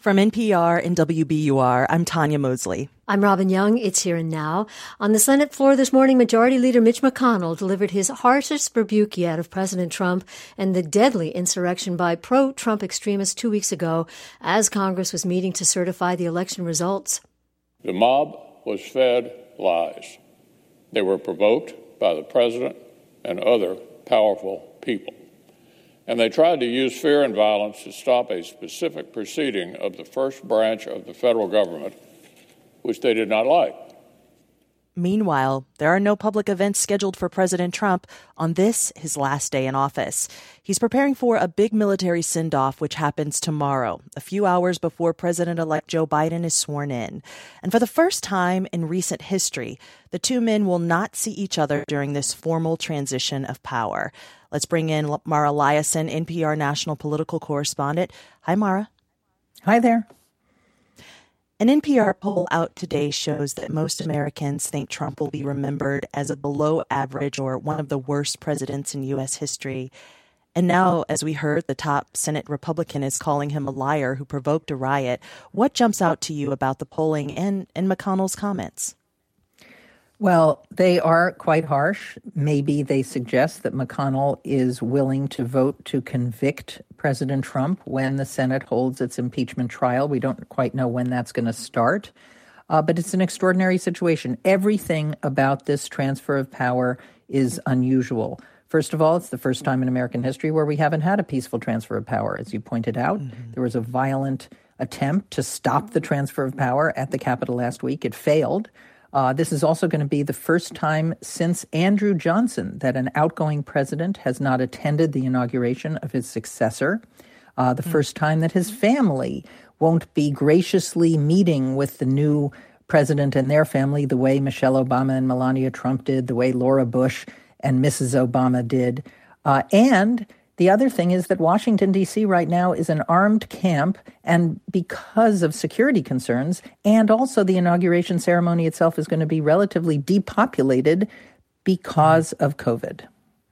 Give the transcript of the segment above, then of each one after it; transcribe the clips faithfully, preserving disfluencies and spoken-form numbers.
From N P R and W B U R, I'm Tanya Mosley. I'm Robin Young. It's Here and Now. On the Senate floor this morning, Majority Leader Mitch McConnell delivered his harshest rebuke yet of President Trump and the deadly insurrection by pro-Trump extremists two weeks ago as Congress was meeting to certify the election results. The mob was fed lies. They were provoked by the president and other powerful people. And they tried to use fear and violence to stop a specific proceeding of the first branch of the federal government, which they did not like. Meanwhile, there are no public events scheduled for President Trump on this, his last day in office. He's preparing for a big military send-off, which happens tomorrow, a few hours before President-elect Joe Biden is sworn in. And for the first time in recent history, the two men will not see each other during this formal transition of power. Let's bring in Mara Liasson, N P R national political correspondent. Hi, Mara. Hi there. An N P R poll out today shows that most Americans think Trump will be remembered as a below average or one of the worst presidents in U S history. And now, as we heard, the top Senate Republican is calling him a liar who provoked a riot. What jumps out to you about the polling and, and McConnell's comments? Well, they are quite harsh. Maybe they suggest that McConnell is willing to vote to convict President Trump when the Senate holds its impeachment trial. We don't quite know when that's going to start, uh, but it's an extraordinary situation. Everything about this transfer of power is unusual. First of all, it's the first time in American history where we haven't had a peaceful transfer of power. As you pointed out, mm-hmm. there was a violent attempt to stop the transfer of power at the Capitol last week. It failed. Uh, this is also going to be the first time since Andrew Johnson that an outgoing president has not attended the inauguration of his successor. Uh, the mm. first time that his family won't be graciously meeting with the new president and their family the way Michelle Obama and Melania Trump did, the way Laura Bush and Missus Obama did. Uh, and the other thing is that Washington, D C right now is an armed camp, and because of security concerns, and also the inauguration ceremony itself is going to be relatively depopulated because of COVID.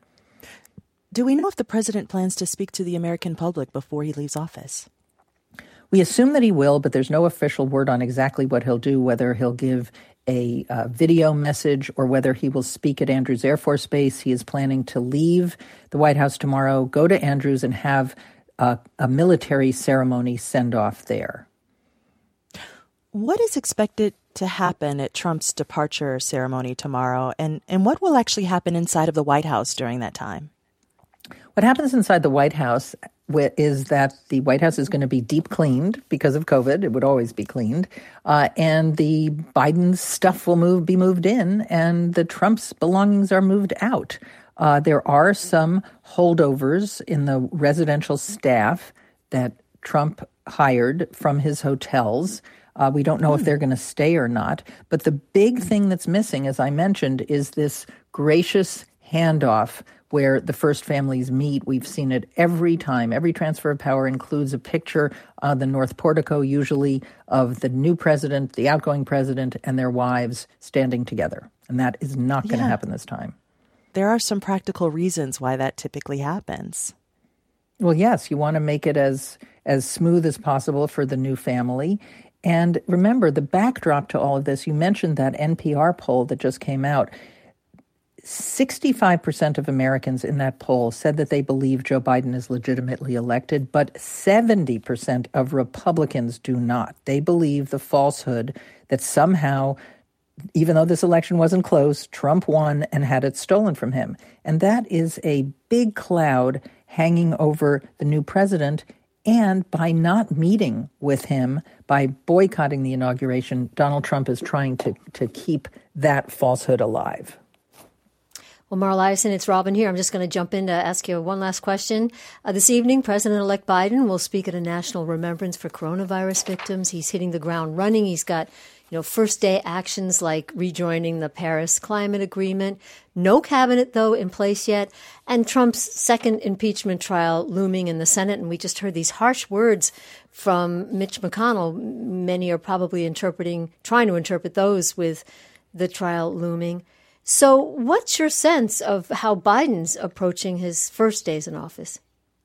Do we know if the president plans to speak to the American public before he leaves office? We assume that he will, but there's no official word on exactly what he'll do, whether he'll give a uh, video message or whether he will speak at Andrews Air Force Base. He is planning to leave the White House tomorrow, go to Andrews, and have uh, a military ceremony send-off there. What is expected to happen at Trump's departure ceremony tomorrow, and, and what will actually happen inside of the White House during that time? What happens inside the White House is that the White House is going to be deep cleaned because of COVID. It would always be cleaned. Uh, and the Biden stuff will move, be moved in, and the Trump's belongings are moved out. Uh, there are some holdovers in the residential staff that Trump hired from his hotels. Uh, we don't know if they're going to stay or not. But the big thing that's missing, as I mentioned, is this gracious handoff where the first families meet. We've seen it every time. Every transfer of power includes a picture on the North Portico, usually, of the new president, the outgoing president, and their wives standing together. And that is not going to yeah. happen this time. There are some practical reasons why that typically happens. Well, yes, you want to make it as as smooth as possible for the new family. And remember, the backdrop to all of this, you mentioned that N P R poll that just came out. sixty-five percent of Americans in that poll said that they believe Joe Biden is legitimately elected, but seventy percent of Republicans do not. They believe the falsehood that somehow, even though this election wasn't close, Trump won and had it stolen from him. And that is a big cloud hanging over the new president. And by not meeting with him, by boycotting the inauguration, Donald Trump is trying to, to keep that falsehood alive. Well, Mara Liasson, it's Robin here. I'm just going to jump in to ask you one last question. Uh, this evening, President-elect Biden will speak at a national remembrance for coronavirus victims. He's hitting the ground running. He's got, you know, first-day actions like rejoining the Paris Climate Agreement. No cabinet, though, in place yet. And Trump's second impeachment trial looming in the Senate. And we just heard these harsh words from Mitch McConnell. Many are probably interpreting, trying to interpret those with the trial looming. So what's your sense of how Biden's approaching his first days in office?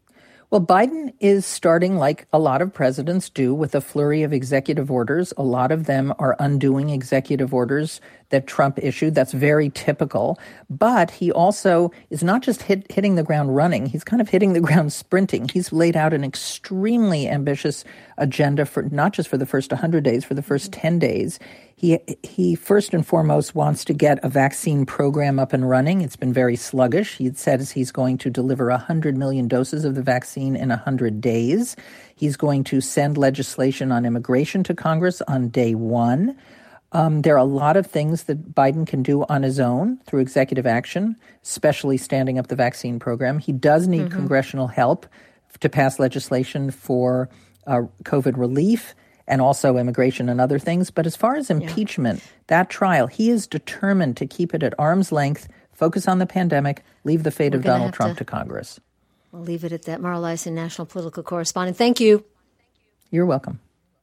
Well, Biden is starting like a lot of presidents do with a flurry of executive orders. A lot of them are undoing executive orders that Trump issued. That's very typical. But he also is not just hit, hitting the ground running. He's kind of hitting the ground sprinting. He's laid out an extremely ambitious agenda for not just for the first one hundred days, for the first ten days. He he first and foremost wants to get a vaccine program up and running. It's been very sluggish. He says he's going to deliver one hundred million doses of the vaccine in one hundred days. He's going to send legislation on immigration to Congress on day one. Um, there are a lot of things that Biden can do on his own through executive action, especially standing up the vaccine program. He does need mm-hmm. congressional help to pass legislation for uh, COVID relief and also immigration and other things. But as far as impeachment, yeah. that trial, he is determined to keep it at arm's length, focus on the pandemic, leave the fate We're of Donald Trump to, to Congress. We'll leave it at that. Mara Liasson, national political correspondent. Thank you. You're welcome.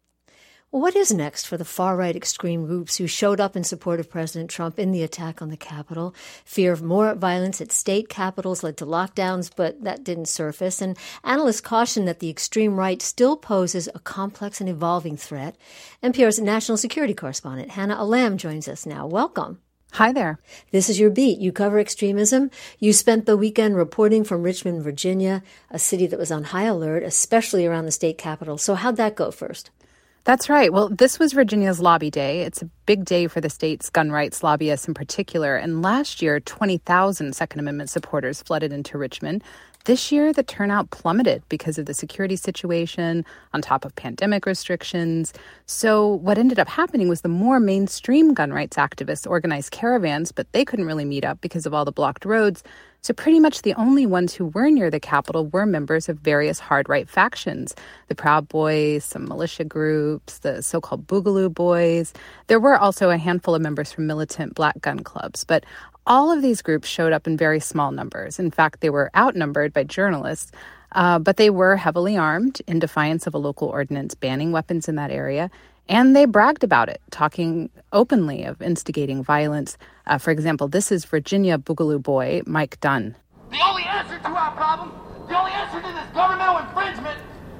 Well, what is next for the far-right extreme groups who showed up in support of President Trump in the attack on the Capitol? Fear of more violence at state capitals led to lockdowns, but that didn't surface. And analysts caution that the extreme right still poses a complex and evolving threat. N P R's national security correspondent, Hannah Alam, joins us now. Welcome. Hi there. This is your beat. You cover extremism. You spent the weekend reporting from Richmond, Virginia, a city that was on high alert, especially around the state capitol. So how'd that go first? That's right. Well, this was Virginia's Lobby Day. It's a big day for the state's gun rights lobbyists in particular. And last year, twenty thousand Second Amendment supporters flooded into Richmond. This year, the turnout plummeted because of the security situation on top of pandemic restrictions. So what ended up happening was the more mainstream gun rights activists organized caravans, but they couldn't really meet up because of all the blocked roads. So pretty much the only ones who were near the Capitol were members of various hard-right factions. The Proud Boys, some militia groups, the so-called Boogaloo Boys. There were also a handful of members from militant black gun clubs. But all of these groups showed up in very small numbers. In fact, they were outnumbered by journalists. Uh, but they were heavily armed in defiance of a local ordinance banning weapons in that area. And they bragged about it, talking openly of instigating violence. Uh, for example, this is Virginia Boogaloo boy Mike Dunn. The only answer to our problem, the only answer to this governmental infringement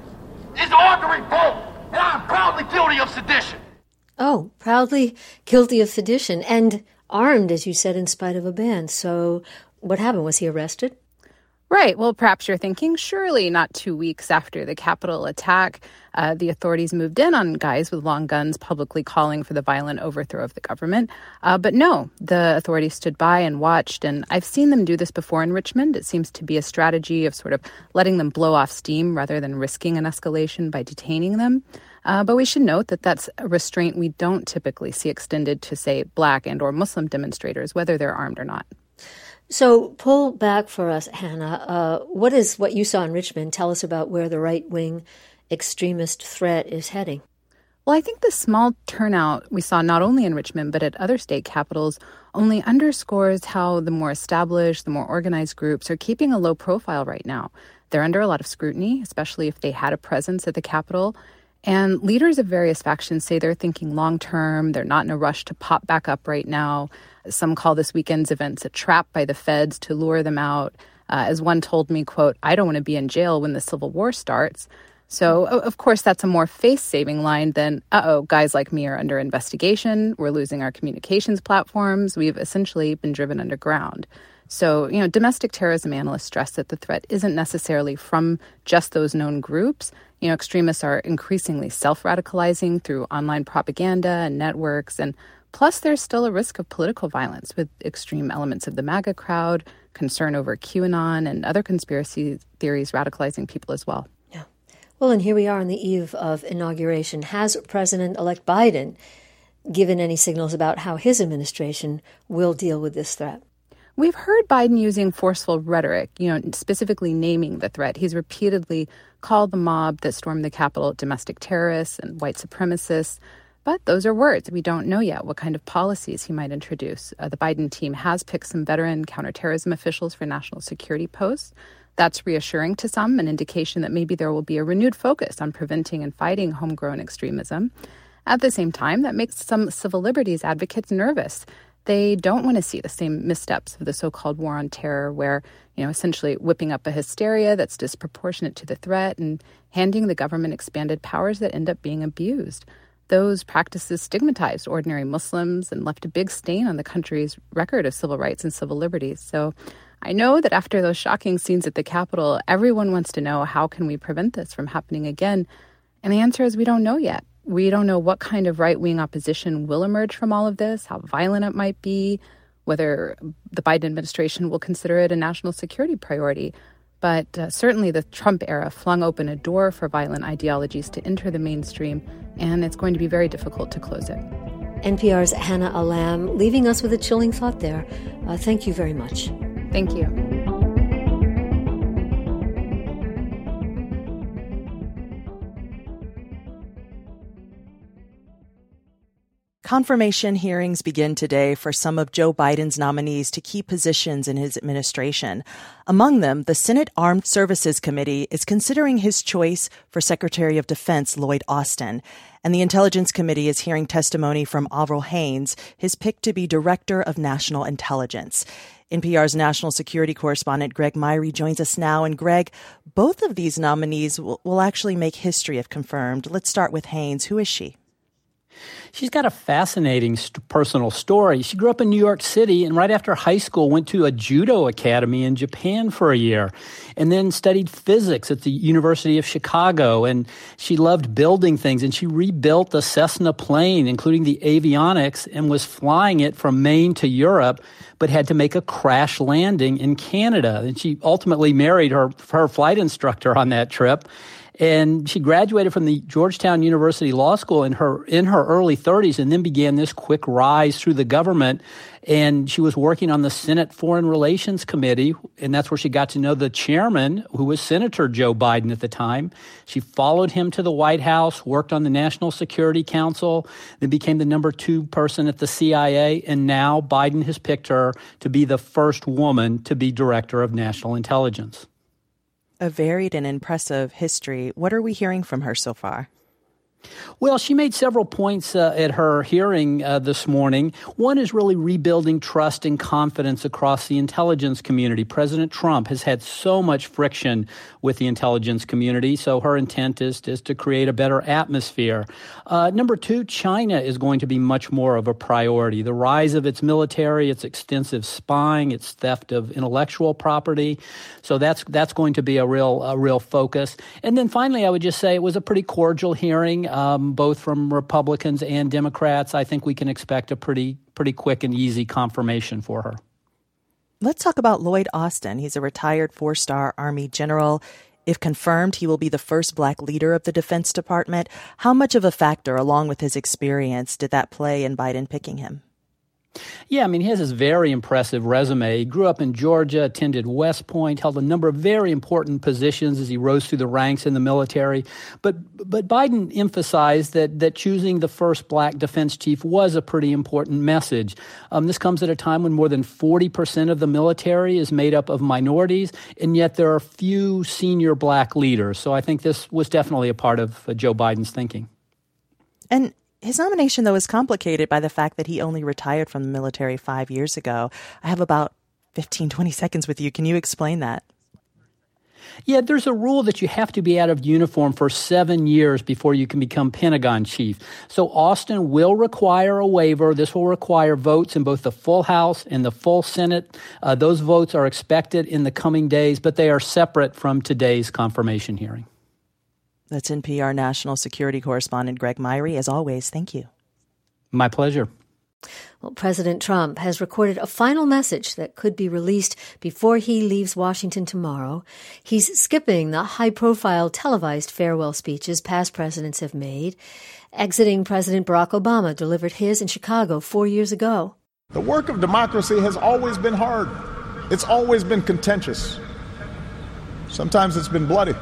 is the armed revolt. And I am proudly guilty of sedition. Oh, proudly guilty of sedition and armed, as you said, in spite of a ban. So what happened? Was he arrested? Right. Well, perhaps you're thinking, surely not two weeks after the Capitol attack, uh, the authorities moved in on guys with long guns publicly calling for the violent overthrow of the government. Uh, but no, the authorities stood by and watched. And I've seen them do this before in Richmond. It seems to be a strategy of sort of letting them blow off steam rather than risking an escalation by detaining them. Uh, but we should note that that's a restraint we don't typically see extended to, say, Black and or Muslim demonstrators, whether they're armed or not. So pull back for us, Hannah. Uh, what is what you saw in Richmond? Tell us about where the right-wing extremist threat is heading. Well, I think the small turnout we saw not only in Richmond but at other state capitals only underscores how the more established, the more organized groups are keeping a low profile right now. They're under a lot of scrutiny, especially if they had a presence at the Capitol. And leaders of various factions say they're thinking long-term. They're not in a rush to pop back up right now. Some call this weekend's events a trap by the feds to lure them out. Uh, as one told me, quote, I don't want to be in jail when the Civil War starts. So, of course, that's a more face-saving line than, uh-oh, guys like me are under investigation. We're losing our communications platforms. We've essentially been driven underground. So, you know, domestic terrorism analysts stress that the threat isn't necessarily from just those known groups. You know, extremists are increasingly self-radicalizing through online propaganda and networks. And plus, there's still a risk of political violence with extreme elements of the MAGA crowd, concern over QAnon and other conspiracy theories radicalizing people as well. Yeah. Well, and here we are on the eve of inauguration. Has President-elect Biden given any signals about how his administration will deal with this threat? We've heard Biden using forceful rhetoric, you know, specifically naming the threat. He's repeatedly called the mob that stormed the Capitol domestic terrorists and white supremacists. But those are words. We don't know yet what kind of policies he might introduce. Uh, the Biden team has picked some veteran counterterrorism officials for national security posts. That's reassuring to some, an indication that maybe there will be a renewed focus on preventing and fighting homegrown extremism. At the same time, that makes some civil liberties advocates nervous. They don't want to see the same missteps of the so-called war on terror where, you know, essentially whipping up a hysteria that's disproportionate to the threat and handing the government expanded powers that end up being abused. Those practices stigmatized ordinary Muslims and left a big stain on the country's record of civil rights and civil liberties. So I know that after those shocking scenes at the Capitol, everyone wants to know, how can we prevent this from happening again? And the answer is we don't know yet. We don't know what kind of right-wing opposition will emerge from all of this, how violent it might be, whether the Biden administration will consider it a national security priority. But uh, certainly the Trump era flung open a door for violent ideologies to enter the mainstream, and it's going to be very difficult to close it. N P R's Hannah Alam leaving us with a chilling thought there. Uh, thank you very much. Thank you. Confirmation hearings begin today for some of Joe Biden's nominees to key positions in his administration. Among them, the Senate Armed Services Committee is considering his choice for Secretary of Defense Lloyd Austin. And the Intelligence Committee is hearing testimony from Avril Haines, his pick to be Director of National Intelligence. N P R's national security correspondent Greg Myrie joins us now. And Greg, both of these nominees will, will actually make history if confirmed. Let's start with Haines. Who is she? She's got a fascinating st- personal story. She grew up in New York City and right after high school went to a judo academy in Japan for a year and then studied physics at the University of Chicago. And she loved building things and she rebuilt the Cessna plane, including the avionics, and was flying it from Maine to Europe, but had to make a crash landing in Canada. And she ultimately married her, her flight instructor on that trip. And she graduated from the Georgetown University Law School in her in her early thirties and then began this quick rise through the government. And she was working on the Senate Foreign Relations Committee, and that's where she got to know the chairman, who was Senator Joe Biden at the time. She followed him to the White House, worked on the National Security Council, then became the number two person at the C I A, and now Biden has picked her to be the first woman to be Director of National Intelligence. A varied and impressive history. What are we hearing from her so far? Well, she made several points uh, at her hearing uh, this morning. One is really rebuilding trust and confidence across the intelligence community. President Trump has had so much friction with the intelligence community, so her intent is, is to create a better atmosphere. Uh, number two, China is going to be much more of a priority. The rise of its military, its extensive spying, its theft of intellectual property. So that's that's going to be a real a real focus. And then finally, I would just say it was a pretty cordial hearing. Um, both from Republicans and Democrats. I think we can expect a pretty pretty quick and easy confirmation for her. Let's talk about Lloyd Austin. He's a retired four-star Army general. If confirmed, he will be the first black leader of the Defense Department. How much of a factor, along with his experience, did that play in Biden picking him? Yeah, I mean, he has this very impressive resume. He grew up in Georgia, attended West Point, held a number of very important positions as he rose through the ranks in the military. But but Biden emphasized that that choosing the first black defense chief was a pretty important message. Um, this comes at a time when more than forty percent of the military is made up of minorities, and yet there are few senior black leaders. So I think this was definitely a part of uh, Joe Biden's thinking. And his nomination, though, is complicated by the fact that he only retired from the military five years ago. I have about fifteen, twenty seconds with you. Can you explain that? Yeah, there's a rule that you have to be out of uniform for seven years before you can become Pentagon chief. So Austin will require a waiver. This will require votes in both the full House and the full Senate. Uh, those votes are expected in the coming days, but they are separate from today's confirmation hearing. That's N P R national security correspondent Greg Myrie. As always, thank you. My pleasure. Well, President Trump has recorded a final message that could be released before he leaves Washington tomorrow. He's skipping the high-profile televised farewell speeches past presidents have made. Exiting President Barack Obama delivered his in Chicago four years ago. The work of democracy has always been hard. It's always been contentious. Sometimes it's been bloody.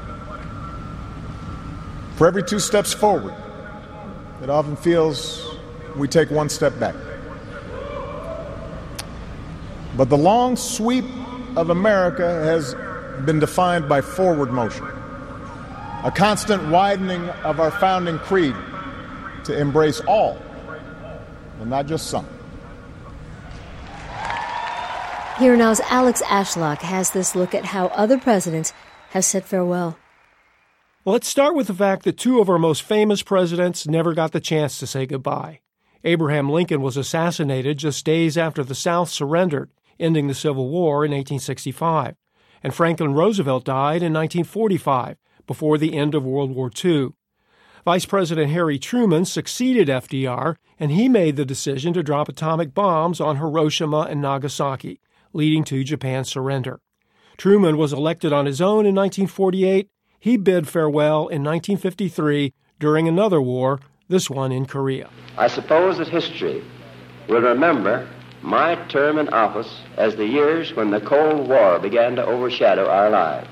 For every two steps forward, it often feels we take one step back. But the long sweep of America has been defined by forward motion, a constant widening of our founding creed to embrace all, and not just some. Here now's Alex Ashlock has this look at how other presidents have said farewell. Well, let's start with the fact that two of our most famous presidents never got the chance to say goodbye. Abraham Lincoln was assassinated just days after the South surrendered, ending the Civil War in eighteen sixty-five. And Franklin Roosevelt died in nineteen forty-five, before the end of World War Two. Vice President Harry Truman succeeded F D R, and he made the decision to drop atomic bombs on Hiroshima and Nagasaki, leading to Japan's surrender. Truman was elected on his own in nineteen forty-eight. He bid farewell in nineteen fifty-three during another war, this one in Korea. I suppose that history will remember my term in office as the years when the Cold War began to overshadow our lives.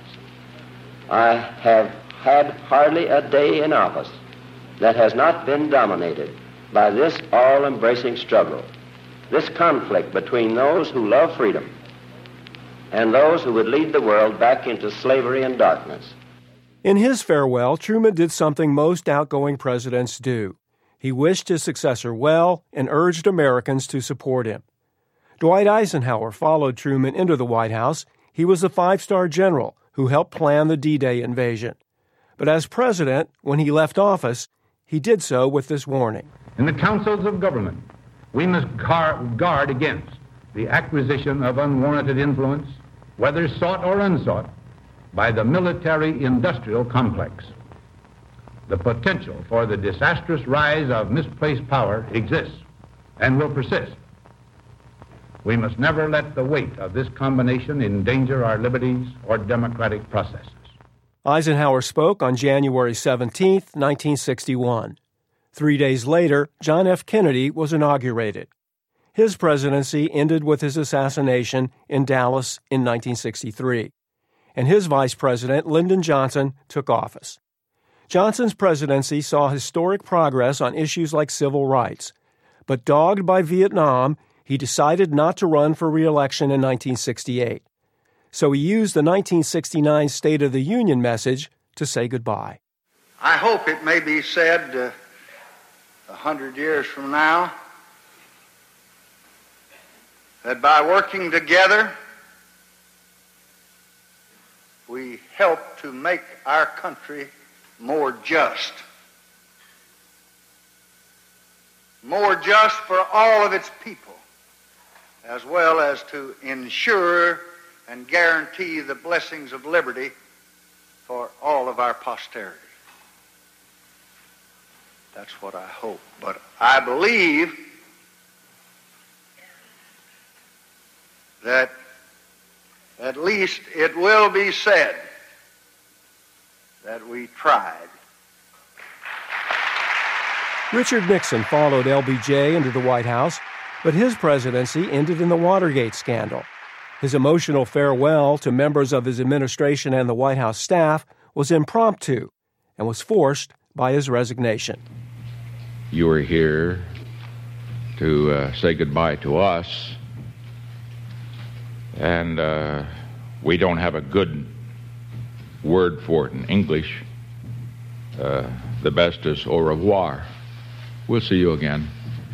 I have had hardly a day in office that has not been dominated by this all-embracing struggle, this conflict between those who love freedom and those who would lead the world back into slavery and darkness. In his farewell, Truman did something most outgoing presidents do. He wished his successor well and urged Americans to support him. Dwight Eisenhower followed Truman into the White House. He was a five-star general who helped plan the D-Day invasion. But as president, when he left office, he did so with this warning. In the councils of government, we must guard against the acquisition of unwarranted influence, whether sought or unsought, by the military-industrial complex. The potential for the disastrous rise of misplaced power exists and will persist. We must never let the weight of this combination endanger our liberties or democratic processes. Eisenhower spoke on January seventeenth, nineteen sixty-one. Three days later, John F. Kennedy was inaugurated. His presidency ended with his assassination in Dallas in nineteen sixty-three. And his vice president, Lyndon Johnson, took office. Johnson's presidency saw historic progress on issues like civil rights. But dogged by Vietnam, he decided not to run for re-election in nineteen sixty-eight. So he used the nineteen sixty-nine State of the Union message to say goodbye. I hope it may be said uh, a hundred years from now that by working together, we help to make our country more just. More just for all of its people, as well as to ensure and guarantee the blessings of liberty for all of our posterity. That's what I hope. But I believe that at least it will be said that we tried. Richard Nixon followed L B J into the White House, but his presidency ended in the Watergate scandal. His emotional farewell to members of his administration and the White House staff was impromptu and was forced by his resignation. You are here to uh, say goodbye to us, and uh, we don't have a good word for it in English. Uh, the best is au revoir. We'll see you again.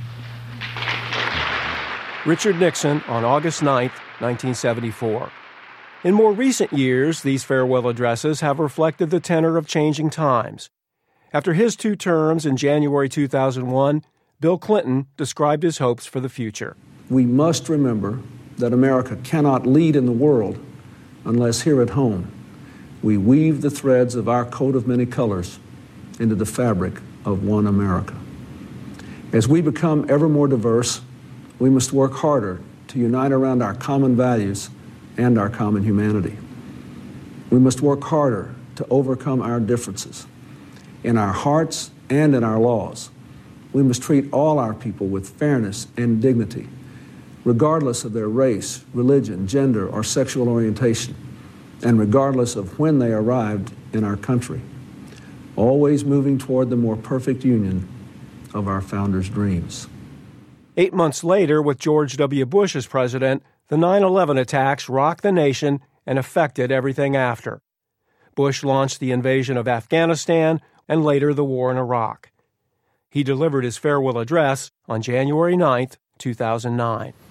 Richard Nixon on August ninth, nineteen seventy-four. In more recent years, these farewell addresses have reflected the tenor of changing times. After his two terms in January two thousand one, Bill Clinton described his hopes for the future. We must remember that America cannot lead in the world unless here at home we weave the threads of our coat of many colors into the fabric of one America. As we become ever more diverse, we must work harder to unite around our common values and our common humanity. We must work harder to overcome our differences. In our hearts and in our laws, we must treat all our people with fairness and dignity, regardless of their race, religion, gender, or sexual orientation, and regardless of when they arrived in our country, always moving toward the more perfect union of our founders' dreams. Eight months later, with George W. Bush as president, the nine eleven attacks rocked the nation and affected everything after. Bush launched the invasion of Afghanistan and later the war in Iraq. He delivered his farewell address on January ninth, two thousand nine.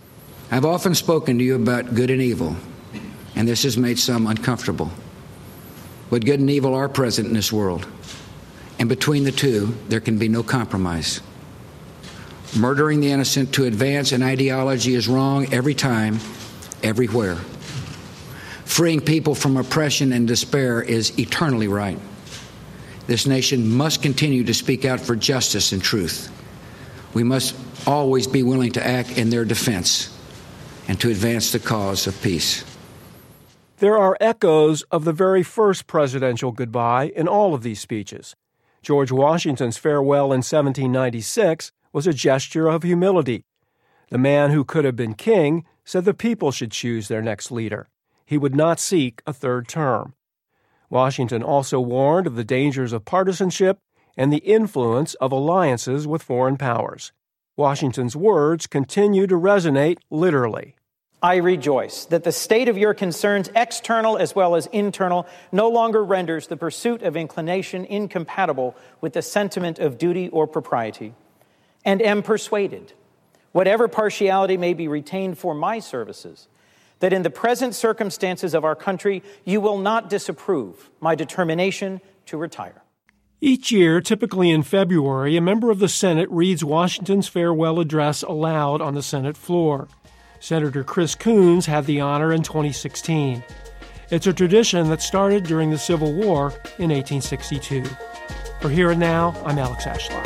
I've often spoken to you about good and evil, and this has made some uncomfortable. But good and evil are present in this world, and between the two, there can be no compromise. Murdering the innocent to advance an ideology is wrong every time, everywhere. Freeing people from oppression and despair is eternally right. This nation must continue to speak out for justice and truth. We must always be willing to act in their defense and to advance the cause of peace. There are echoes of the very first presidential goodbye in all of these speeches. George Washington's farewell in seventeen ninety-six was a gesture of humility. The man who could have been king said the people should choose their next leader. He would not seek a third term. Washington also warned of the dangers of partisanship and the influence of alliances with foreign powers. Washington's words continue to resonate literally. I rejoice that the state of your concerns, external as well as internal, no longer renders the pursuit of inclination incompatible with the sentiment of duty or propriety, and am persuaded, whatever partiality may be retained for my services, that in the present circumstances of our country, you will not disapprove my determination to retire. Each year, typically in February, a member of the Senate reads Washington's farewell address aloud on the Senate floor. Senator Chris Coons had the honor in twenty sixteen. It's a tradition that started during the Civil War in eighteen sixty-two. For Here and Now, I'm Alex Ashlar.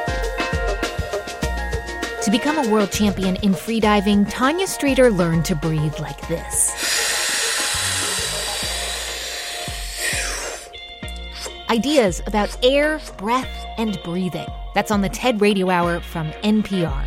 To become a world champion in freediving, Tanya Streeter learned to breathe like this. Ideas about air, breath, and breathing. That's on the TED Radio Hour from N P R.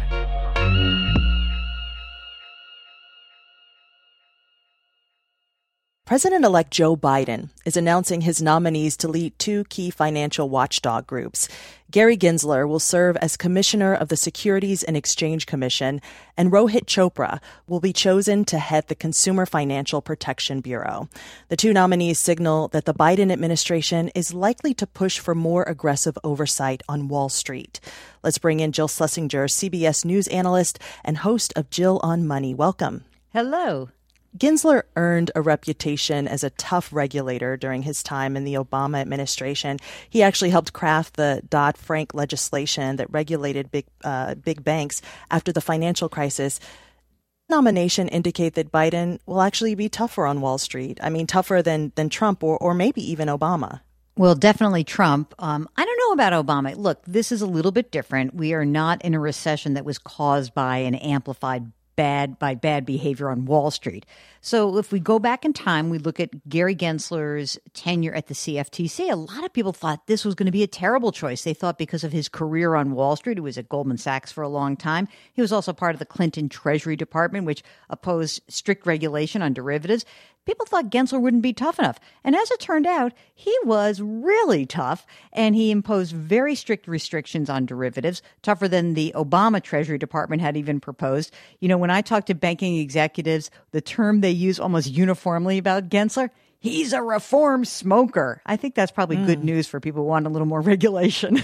President-elect Joe Biden is announcing his nominees to lead two key financial watchdog groups. Gary Gensler will serve as commissioner of the Securities and Exchange Commission, and Rohit Chopra will be chosen to head the Consumer Financial Protection Bureau. The two nominees signal that the Biden administration is likely to push for more aggressive oversight on Wall Street. Let's bring in Jill Schlesinger, C B S News analyst and host of Jill on Money. Welcome. Hello. Gensler earned a reputation as a tough regulator during his time in the Obama administration. He actually helped craft the Dodd-Frank legislation that regulated big uh, big banks after the financial crisis. Nomination indicate that Biden will actually be tougher on Wall Street. I mean, tougher than than Trump or or maybe even Obama. Well, definitely Trump. Um, I don't know about Obama. Look, this is a little bit different. We are not in a recession that was caused by an amplified bad by bad behavior on Wall Street. So if we go back in time, we look at Gary Gensler's tenure at the C F T C. A lot of people thought this was going to be a terrible choice. They thought because of his career on Wall Street, he was at Goldman Sachs for a long time. He was also part of the Clinton Treasury Department, which opposed strict regulation on derivatives. People thought Gensler wouldn't be tough enough. And as it turned out, he was really tough, and he imposed very strict restrictions on derivatives, tougher than the Obama Treasury Department had even proposed. You know, when I talk to banking executives, the term they use almost uniformly about Gensler, he's a reform smoker. I think that's probably mm. good news for people who want a little more regulation.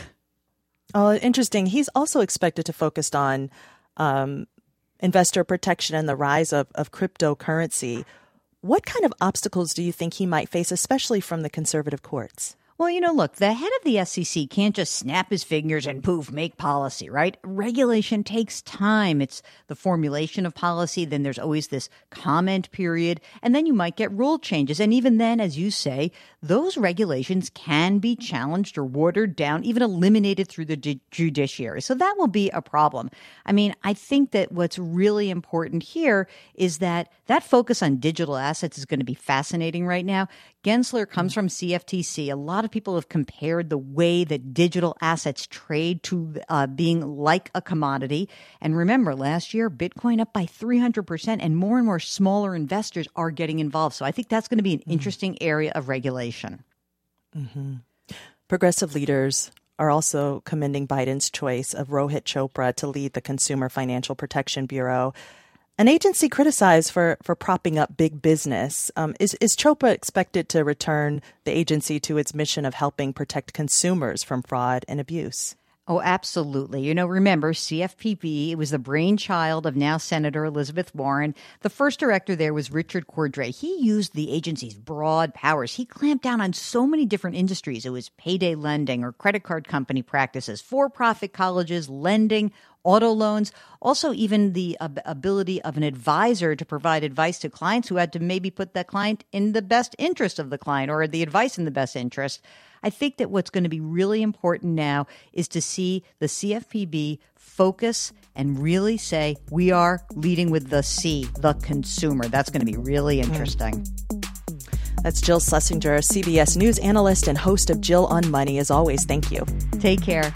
Oh, interesting. He's also expected to focus on um, investor protection and the rise of, of cryptocurrency. What kind of obstacles do you think he might face, especially from the conservative courts? Well, you know, look, the head of the S E C can't just snap his fingers and poof, make policy, right? Regulation takes time. It's the formulation of policy. Then there's always this comment period. And then you might get rule changes. And even then, as you say, those regulations can be challenged or watered down, even eliminated through the ju- judiciary. So that will be a problem. I mean, I think that what's really important here is that that focus on digital assets is going to be fascinating right now. Gensler comes from C F T C. A lot of people have compared the way that digital assets trade to uh, being like a commodity. And remember, last year, Bitcoin up by three hundred percent, and more and more smaller investors are getting involved. So I think that's going to be an mm-hmm. interesting area of regulation. Mm-hmm. Progressive leaders are also commending Biden's choice of Rohit Chopra to lead the Consumer Financial Protection Bureau, an agency criticized for, for propping up big business. Um, is, is Chopra expected to return the agency to its mission of helping protect consumers from fraud and abuse? Oh, absolutely. You know, remember, C F P B, it was the brainchild of now Senator Elizabeth Warren. The first director there was Richard Cordray. He used the agency's broad powers. He clamped down on so many different industries. It was payday lending or credit card company practices, for-profit colleges, lending, auto loans, also even the ab- ability of an advisor to provide advice to clients who had to maybe put that client in the best interest of the client or the advice in the best interest. I think that what's going to be really important now is to see the C F P B focus and really say, we are leading with the C, the consumer. That's going to be really interesting. That's Jill Schlesinger, C B S News analyst and host of Jill on Money. As always, thank you. Take care.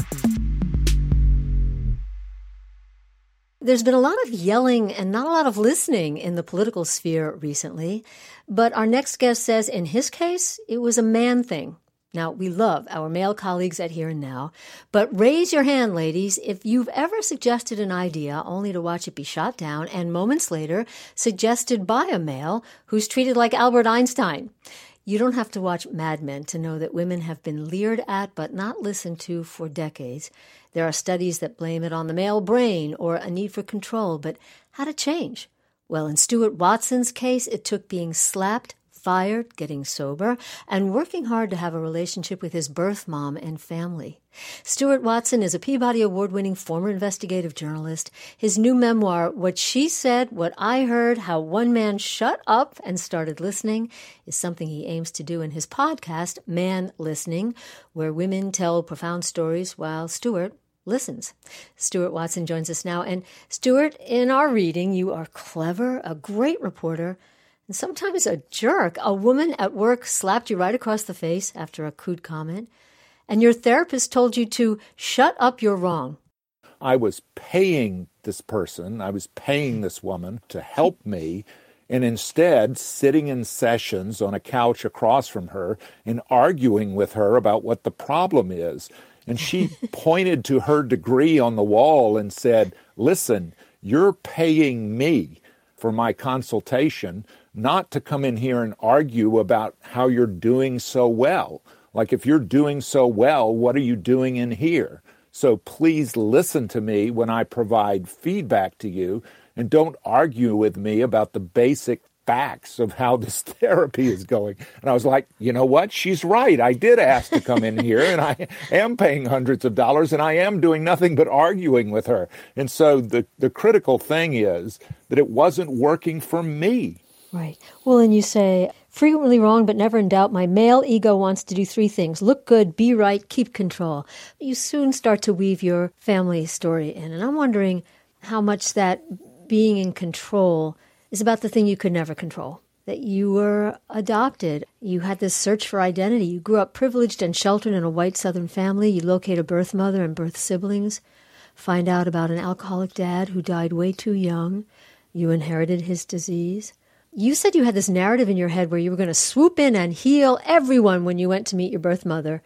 There's been a lot of yelling and not a lot of listening in the political sphere recently. But our next guest says in his case, it was a man thing. Now, we love our male colleagues at Here and Now, but raise your hand, ladies, if you've ever suggested an idea only to watch it be shot down and moments later suggested by a male who's treated like Albert Einstein. You don't have to watch Mad Men to know that women have been leered at but not listened to for decades. There are studies that blame it on the male brain or a need for control, but how to change? Well, in Stuart Watson's case, it took being slapped, fired, getting sober, and working hard to have a relationship with his birth mom and family. Stuart Watson is a Peabody Award-winning former investigative journalist. His new memoir, What She Said, What I Heard, How One Man Shut Up and Started Listening, is something he aims to do in his podcast, Man Listening, where women tell profound stories while Stuart listens. Stuart Watson joins us now. And Stuart, in our reading, you are clever, a great reporter, and sometimes a jerk. A woman at work slapped you right across the face after a crude comment, and your therapist told you to shut up, you're wrong. I was paying this person, I was paying this woman to help me, and instead sitting in sessions on a couch across from her and arguing with her about what the problem is. And she pointed to her degree on the wall and said, listen, you're paying me for my consultation, not to come in here and argue about how you're doing so well. Like, if you're doing so well, what are you doing in here? So please listen to me when I provide feedback to you, and don't argue with me about the basic facts of how this therapy is going. And I was like, you know what? She's right. I did ask to come in here, and I am paying hundreds of dollars, and I am doing nothing but arguing with her. And so the, the critical thing is that it wasn't working for me. Right. Well, and you say, frequently wrong, but never in doubt, my male ego wants to do three things: look good, be right, keep control. You soon start to weave your family story in. And I'm wondering how much that being in control is about the thing you could never control, that you were adopted. You had this search for identity. You grew up privileged and sheltered in a white Southern family. You locate a birth mother and birth siblings, find out about an alcoholic dad who died way too young. You inherited his disease. You said you had this narrative in your head where you were going to swoop in and heal everyone when you went to meet your birth mother.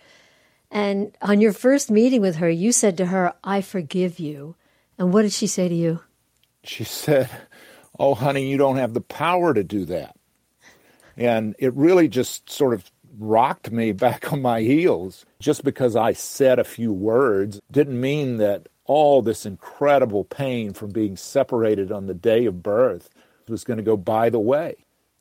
And on your first meeting with her, you said to her, I forgive you. And what did she say to you? She said, oh, honey, you don't have the power to do that. And it really just sort of rocked me back on my heels. Just because I said a few words didn't mean that all this incredible pain from being separated on the day of birth was going to go by the way.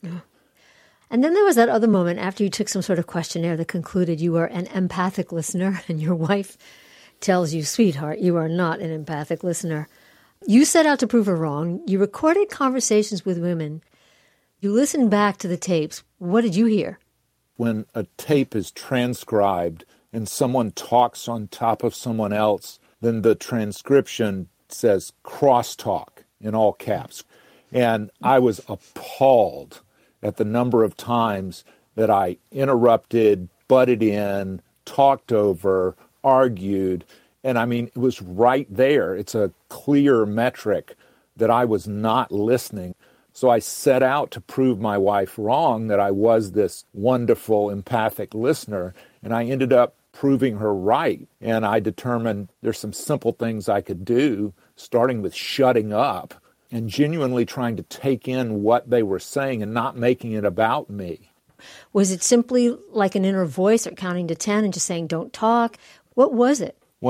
And then there was that other moment after you took some sort of questionnaire that concluded you were an empathic listener, and your wife tells you, sweetheart, you are not an empathic listener. You set out to prove her wrong. You recorded conversations with women. You listened back to the tapes. What did you hear? When a tape is transcribed and someone talks on top of someone else, then the transcription says crosstalk in all caps. And I was appalled at the number of times that I interrupted, butted in, talked over, argued. And I mean, it was right there. It's a clear metric that I was not listening. So I set out to prove my wife wrong, that I was this wonderful, empathic listener. And I ended up proving her right. And I determined there's some simple things I could do, starting with shutting up and genuinely trying to take in what they were saying and not making it about me. Was it simply like an inner voice or counting to ten and just saying, don't talk? What was it? Well,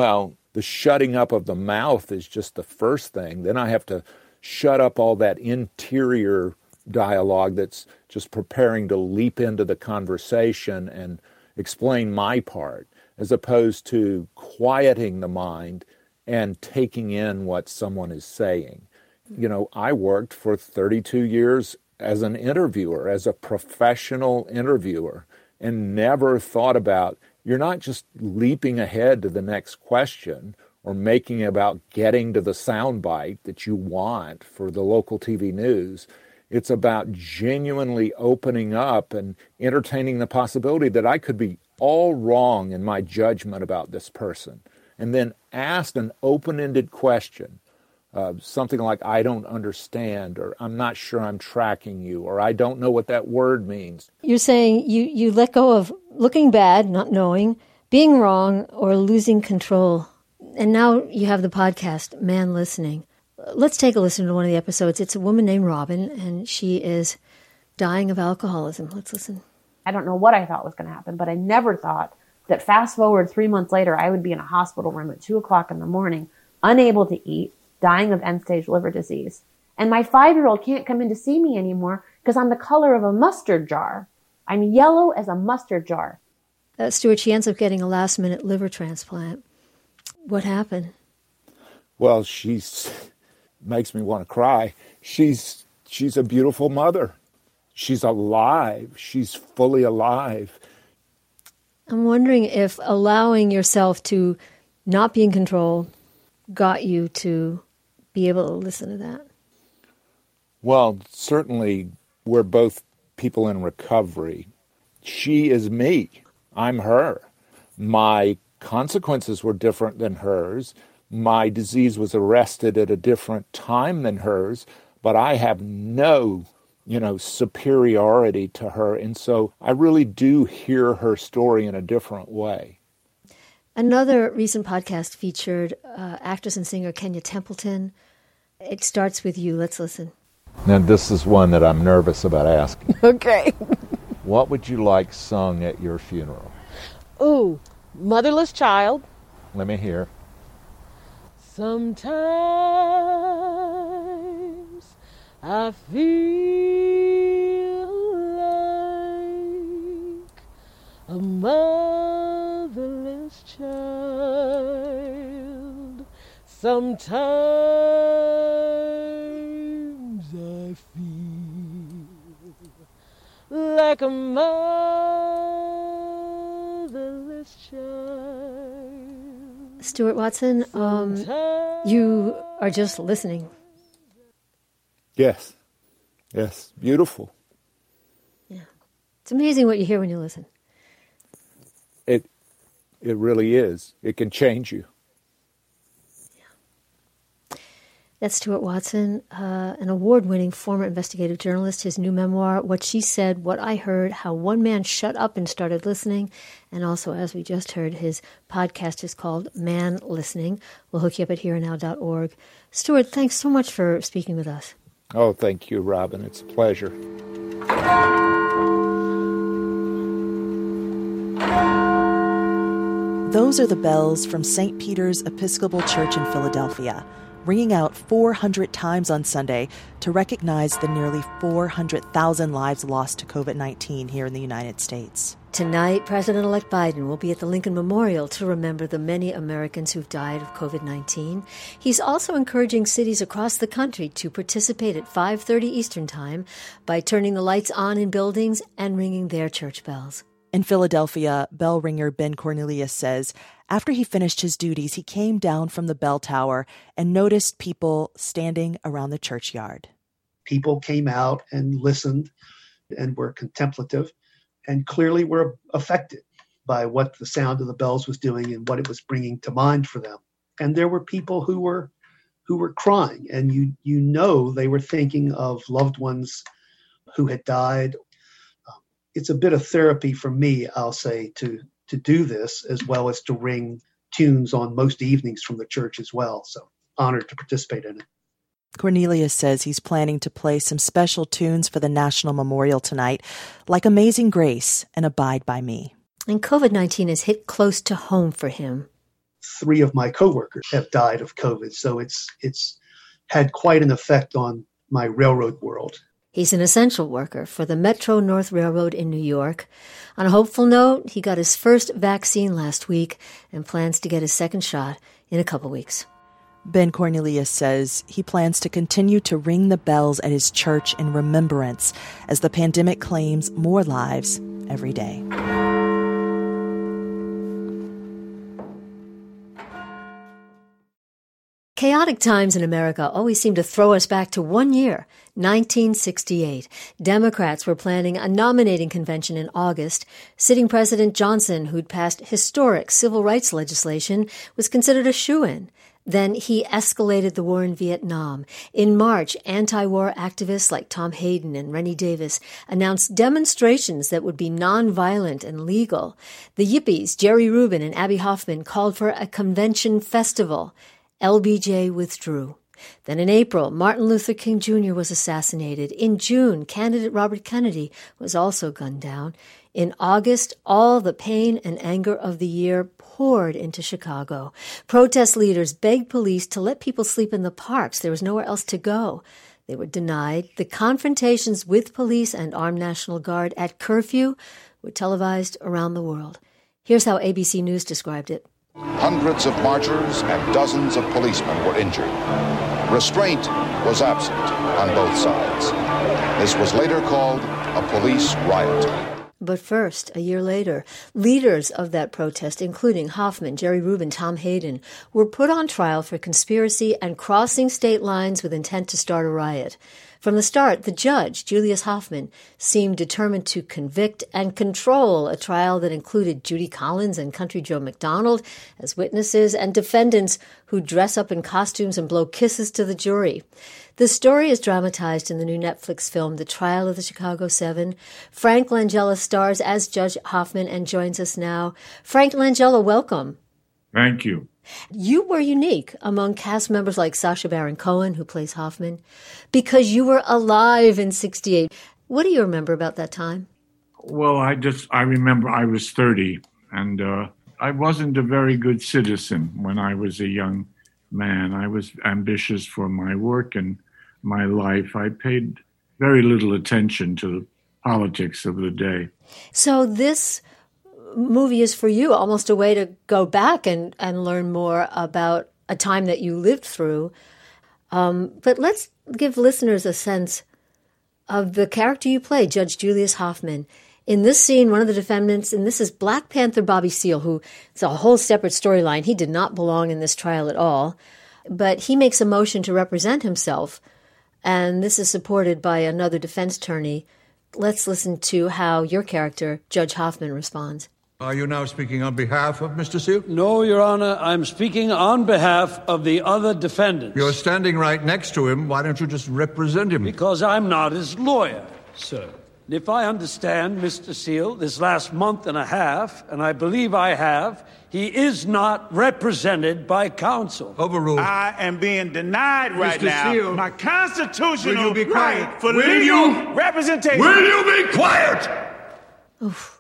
the shutting up of the mouth is just the first thing. Then I have to shut up all that interior dialogue that's just preparing to leap into the conversation and explain my part, as opposed to quieting the mind and taking in what someone is saying. You know, I worked for thirty-two years as an interviewer, as a professional interviewer, and never thought about, you're not just leaping ahead to the next question or making about getting to the soundbite that you want for the local T V news. It's about genuinely opening up and entertaining the possibility that I could be all wrong in my judgment about this person, and then ask an open-ended question, uh, something like, I don't understand, or I'm not sure I'm tracking you, or I don't know what that word means. You're saying you, you let go of looking bad, not knowing, being wrong, or losing control. And now you have the podcast, Man Listening. Let's take a listen to one of the episodes. It's a woman named Robin, and she is dying of alcoholism. Let's listen. I don't know what I thought was going to happen, but I never thought that fast forward three months later, I would be in a hospital room at two o'clock in the morning, unable to eat, dying of end-stage liver disease. And my five-year-old can't come in to see me anymore because I'm the color of a mustard jar. I'm yellow as a mustard jar. Uh, Stuart, she ends up getting a last-minute liver transplant. What happened? Well, she's makes me want to cry. She's she's a beautiful mother. She's alive. She's fully alive. I'm wondering if allowing yourself to not be in control got you to be able to listen to that. Well, certainly we're both people in recovery. She is me. I'm her. My consequences were different than hers. My disease was arrested at a different time than hers, but I have no, you know, superiority to her. And so I really do hear her story in a different way. Another recent podcast featured uh, actress and singer Kenya Templeton. It starts with you. Let's listen. Now, this is one that I'm nervous about asking. Okay. What would you like sung at your funeral? Ooh, Motherless Child. Let me hear. Sometimes I feel like a motherless child. Sometimes I feel like a motherless child. Stuart Watson, um, you are just listening. Yes. Yes. Beautiful. Yeah. It's amazing what you hear when you listen. It it really is. It can change you. That's Stuart Watson, uh, an award-winning former investigative journalist. His new memoir, What She Said, What I Heard, How One Man Shut Up and Started Listening. And also, as we just heard, his podcast is called Man Listening. We'll hook you up at here and now dot org. Stuart, thanks so much for speaking with us. Oh, thank you, Robin. It's a pleasure. Those are the bells from Saint Peter's Episcopal Church in Philadelphia, ringing out four hundred times on Sunday to recognize the nearly four hundred thousand lives lost to covid nineteen here in the United States. Tonight, President-elect Biden will be at the Lincoln Memorial to remember the many Americans who've died of covid nineteen. He's also encouraging cities across the country to participate at five thirty Eastern Time by turning the lights on in buildings and ringing their church bells. In Philadelphia, bell ringer Ben Cornelius says after he finished his duties, he came down from the bell tower and noticed people standing around the churchyard. People came out and listened and were contemplative and clearly were affected by what the sound of the bells was doing and what it was bringing to mind for them. And there were people who were who were crying, and you you know they were thinking of loved ones who had died. It's a bit of therapy for me, I'll say, to to do this, as well as to ring tunes on most evenings from the church as well. So honored to participate in it. Cornelius says he's planning to play some special tunes for the National Memorial tonight, like Amazing Grace and Abide by Me. And covid nineteen has hit close to home for him. three of my coworkers have died of COVID. So it's it's had quite an effect on my railroad world. He's an essential worker for the Metro North Railroad in New York. On a hopeful note, he got his first vaccine last week and plans to get his second shot in a couple weeks. Ben Cornelius says he plans to continue to ring the bells at his church in remembrance as the pandemic claims more lives every day. Chaotic times in America always seem to throw us back to one year, nineteen sixty-eight. Democrats were planning a nominating convention in August. Sitting President Johnson, who'd passed historic civil rights legislation, was considered a shoo-in. Then he escalated the war in Vietnam. In March, anti-war activists like Tom Hayden and Rennie Davis announced demonstrations that would be nonviolent and legal. The Yippies, Jerry Rubin and Abbie Hoffman, called for a convention festival. L B J withdrew. Then in April, Martin Luther King Junior was assassinated. In June, candidate Robert Kennedy was also gunned down. In August, all the pain and anger of the year poured into Chicago. Protest leaders begged police to let people sleep in the parks. There was nowhere else to go. They were denied. The confrontations with police and armed National Guard at curfew were televised around the world. Here's how A B C News described it. Hundreds of marchers and dozens of policemen were injured. Restraint was absent on both sides. This was later called a police riot. But first, a year later, leaders of that protest, including Hoffman, Jerry Rubin, Tom Hayden, were put on trial for conspiracy and crossing state lines with intent to start a riot. From the start, the judge, Julius Hoffman, seemed determined to convict and control a trial that included Judy Collins and Country Joe McDonald as witnesses and defendants who dress up in costumes and blow kisses to the jury. The story is dramatized in the new Netflix film, The Trial of the Chicago Seven. Frank Langella stars as Judge Hoffman and joins us now. Frank Langella, welcome. Thank you. You were unique among cast members like Sacha Baron Cohen, who plays Hoffman, because you were alive in sixty-eight. What do you remember about that time? Well, I just, I remember I was thirty, and uh, I wasn't a very good citizen when I was a young man. I was ambitious for my work and my life. I paid very little attention to the politics of the day. So this movie is for you almost a way to go back and, and learn more about a time that you lived through. Um, but let's give listeners a sense of the character you play, Judge Julius Hoffman. In this scene, one of the defendants, and this is Black Panther Bobby Seale, who it's a whole separate storyline. He did not belong in this trial at all, but he makes a motion to represent himself, and this is supported by another defense attorney. Let's listen to how your character, Judge Hoffman, responds. Are you now speaking on behalf of Mister Seale? No, Your Honor, I'm speaking on behalf of the other defendants. You're standing right next to him. Why don't you just represent him? Because I'm not his lawyer, sir. And if I understand Mister Seale this last month and a half, and I believe I have, he is not represented by counsel. Overruled. I am being denied right Mister now Seale, my constitutional will you be quiet? right for Will legal you? representation. Will you be quiet? Oof.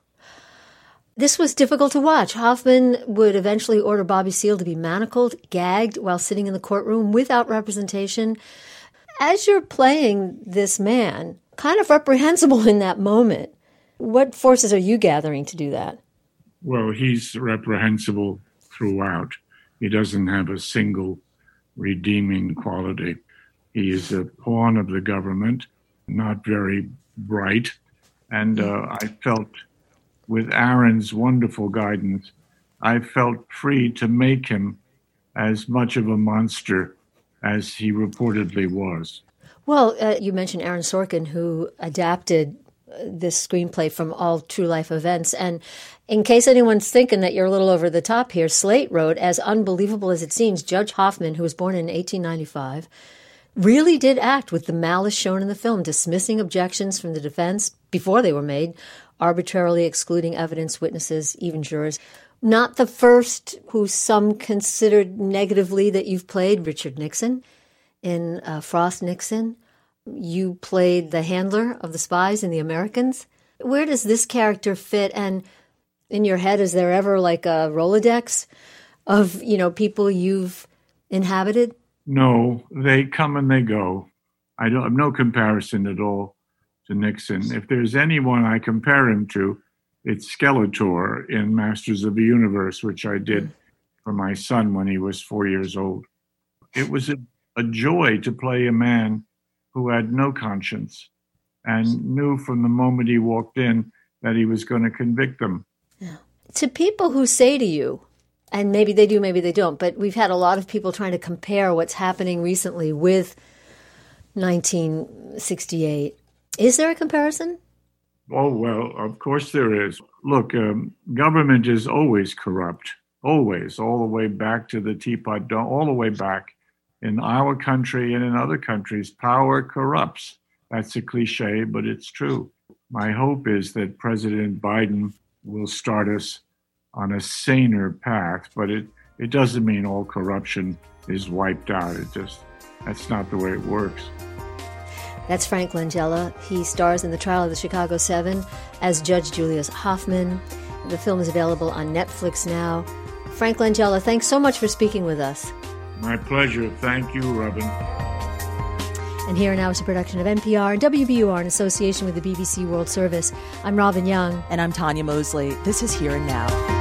This was difficult to watch. Hoffman would eventually order Bobby Seale to be manacled, gagged while sitting in the courtroom without representation. As you're playing this man, kind of reprehensible in that moment, what forces are you gathering to do that? Well, he's reprehensible throughout. He doesn't have a single redeeming quality. He is a pawn of the government, not very bright. And uh, I felt, with Aaron's wonderful guidance, I felt free to make him as much of a monster as he reportedly was. Well, uh, you mentioned Aaron Sorkin, who adapted this screenplay from all true life events. And in case anyone's thinking that you're a little over the top here, Slate wrote, as unbelievable as it seems, Judge Hoffman, who was born in eighteen ninety-five, really did act with the malice shown in the film, dismissing objections from the defense before they were made, arbitrarily excluding evidence, witnesses, even jurors. Not the first who some considered negatively that you've played, Richard Nixon. In uh, Frost Nixon, you played the handler of the spies in The Americans. Where does this character fit? And in your head, is there ever like a Rolodex of, you know, people you've inhabited? No, they come and they go. I don't have no comparison at all to Nixon. If there's anyone I compare him to, it's Skeletor in Masters of the Universe, which I did for my son when he was four years old. It was a, a joy to play a man who had no conscience and knew from the moment he walked in that he was going to convict them. Yeah. To people who say to you, and maybe they do, maybe they don't, but we've had a lot of people trying to compare what's happening recently with nineteen sixty-eight. Is there a comparison? Oh, well, of course there is. Look, um, government is always corrupt, always, all the way back to the Teapot Dome, all the way back. In our country and in other countries, power corrupts. That's a cliche, but it's true. My hope is that President Biden will start us on a saner path, but it, it doesn't mean all corruption is wiped out. It just, that's not the way it works. That's Frank Langella. He stars in The Trial of the Chicago Seven as Judge Julius Hoffman. The film is available on Netflix now. Frank Langella, thanks so much for speaking with us. My pleasure. Thank you, Robin. And Here and Now is a production of N P R and W B U R in association with the B B C World Service. I'm Robin Young. And I'm Tanya Mosley. This is Here and Now.